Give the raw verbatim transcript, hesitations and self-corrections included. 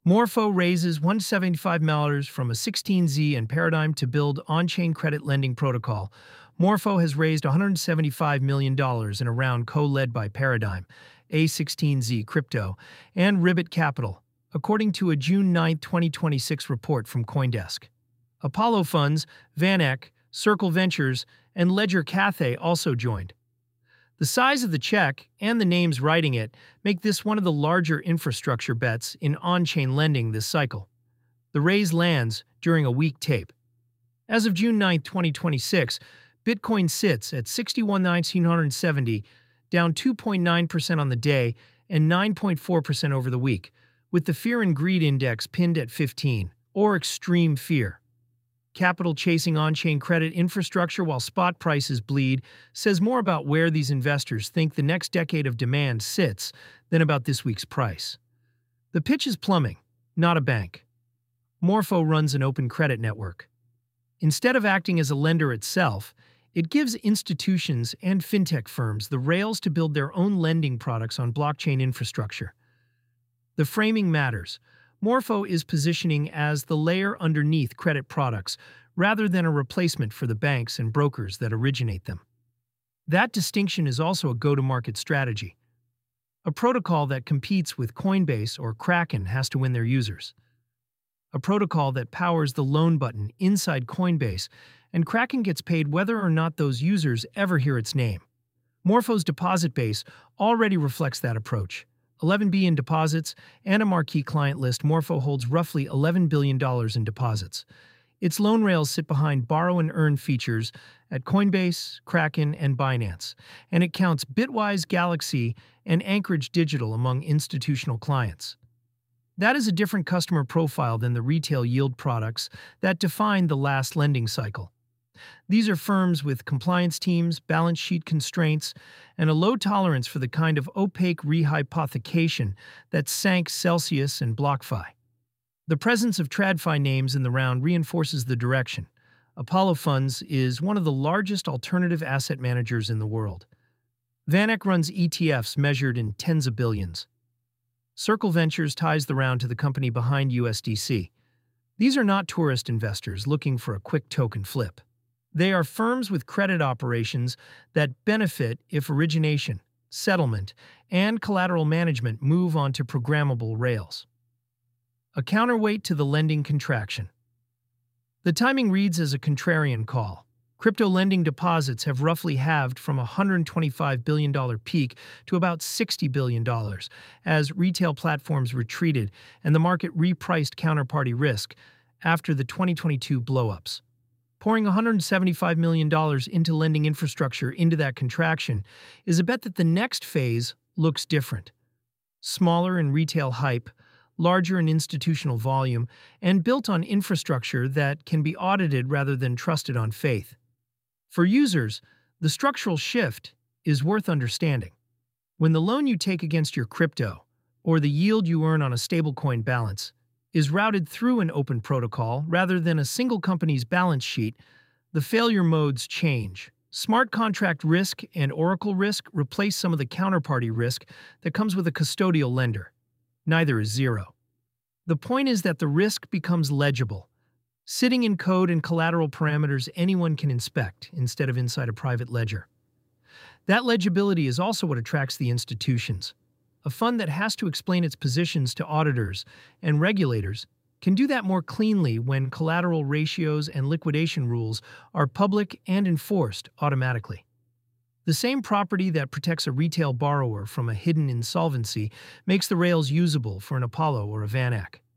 Morpho raises one hundred seventy-five million dollars from a sixteen Z and Paradigm to build on-chain credit lending protocol. Morpho has raised one hundred seventy-five million dollars in a round co-led by Paradigm, A sixteen Z Crypto, and Ribbit Capital, according to a June ninth, twenty twenty-six report from CoinDesk. Apollo Funds, VanEck, Circle Ventures, and Ledger Cathay also joined. The size of the check and the names writing it make this one of the larger infrastructure bets in on-chain lending this cycle. The raise lands during a weak tape. As of June ninth, twenty twenty-six, Bitcoin sits at sixty-one thousand nine hundred seventy, down two point nine percent on the day and nine point four percent over the week, with the Fear and Greed Index pinned at fifteen, or extreme fear. Capital chasing on-chain credit infrastructure while spot prices bleed says more about where these investors think the next decade of demand sits than about this week's price. The pitch is plumbing, not a bank. Morpho runs an open credit network. Instead of acting as a lender itself, it gives institutions and fintech firms the rails to build their own lending products on blockchain infrastructure. The framing matters. Morpho is positioning as the layer underneath credit products rather than a replacement for the banks and brokers that originate them. That distinction is also a go-to-market strategy. A protocol that competes with Coinbase or Kraken has to win their users. A protocol that powers the loan button inside Coinbase, and Kraken gets paid whether or not those users ever hear its name. Morpho's deposit base already reflects that approach. eleven billion dollars in deposits and a marquee client list. Morpho holds roughly eleven billion dollars in deposits. Its loan rails sit behind borrow and earn features at Coinbase, Kraken, and Binance, and it counts Bitwise, Galaxy, and Anchorage Digital among institutional clients. That is a different customer profile than the retail yield products that defined the last lending cycle. These are firms with compliance teams, balance sheet constraints, and a low tolerance for the kind of opaque rehypothecation that sank Celsius and BlockFi. The presence of TradFi names in the round reinforces the direction. Apollo Funds is one of the largest alternative asset managers in the world. VanEck runs E T Fs measured in tens of billions. Circle Ventures ties the round to the company behind U S D C. These are not tourist investors looking for a quick token flip. They are firms with credit operations that benefit if origination, settlement, and collateral management move onto programmable rails. A counterweight to the lending contraction. The timing reads as a contrarian call. Crypto lending deposits have roughly halved from a one hundred twenty-five billion dollars peak to about sixty billion dollars as retail platforms retreated and the market repriced counterparty risk after the twenty twenty-two blowups. Pouring one hundred seventy-five million dollars into lending infrastructure into that contraction is a bet that the next phase looks different. Smaller in retail hype, larger in institutional volume, and built on infrastructure that can be audited rather than trusted on faith. For users, the structural shift is worth understanding. When the loan you take against your crypto, or the yield you earn on a stablecoin balance, is routed through an open protocol rather than a single company's balance sheet, the failure modes change. Smart contract risk and Oracle risk replace some of the counterparty risk that comes with a custodial lender. Neither is zero. The point is that the risk becomes legible, sitting in code and collateral parameters anyone can inspect instead of inside a private ledger. That legibility is also what attracts the institutions. A fund that has to explain its positions to auditors and regulators can do that more cleanly when collateral ratios and liquidation rules are public and enforced automatically. The same property that protects a retail borrower from a hidden insolvency makes the rails usable for an Apollo or a VanEck.